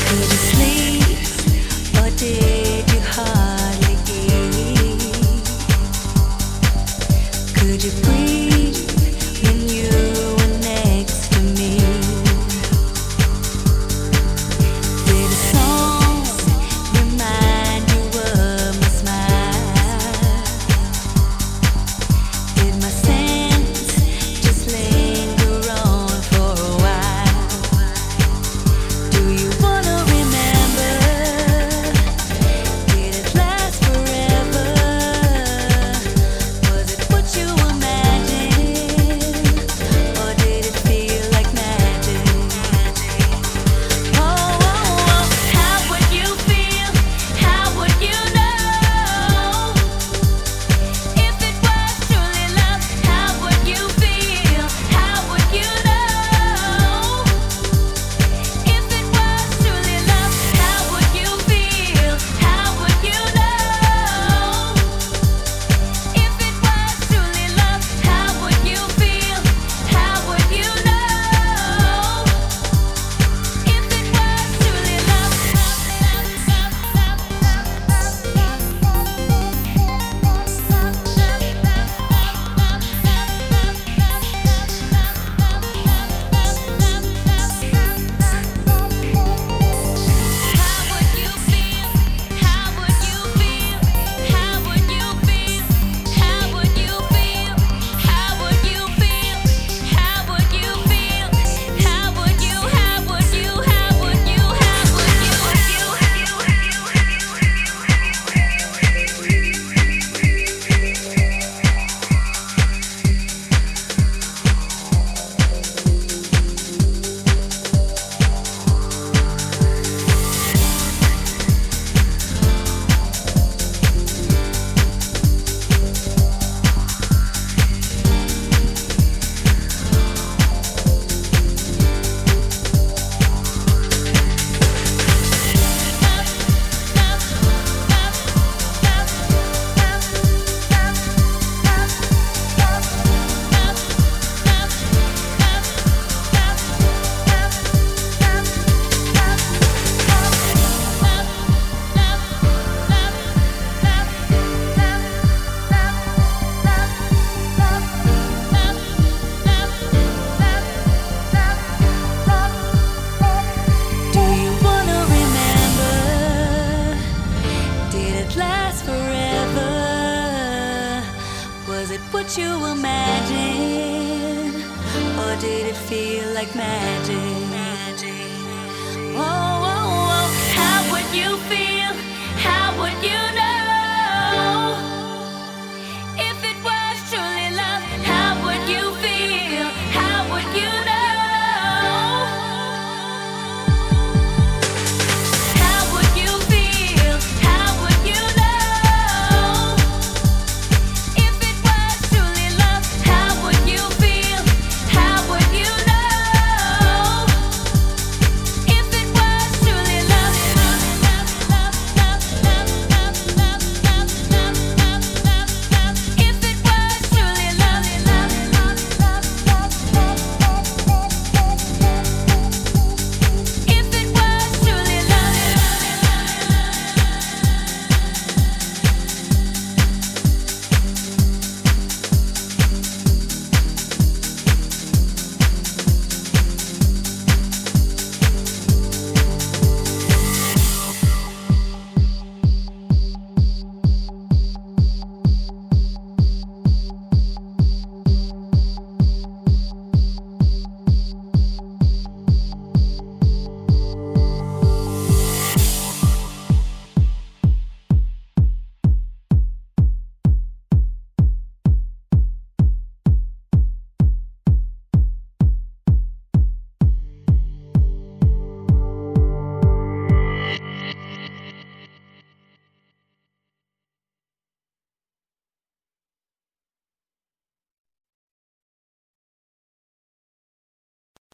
Could you sleep or did you hardly eat? Could you breathe when you were next to me? Did a song remind you of my smile? Did my scent just linger on for a while? Do you wanna remember? Did it last forever? Was it what you imagined? Or did it feel like magic? Oh, oh, oh, how would you feel? How would you know? If it was truly love, how would you feel? How would you know? If it was truly love, how would you feel? How would you know? If it was truly love, how would you feel? How would you know? If it was truly Do you wanna remember? Did it last forever? Was it what you imagined? Or did it feel like magic?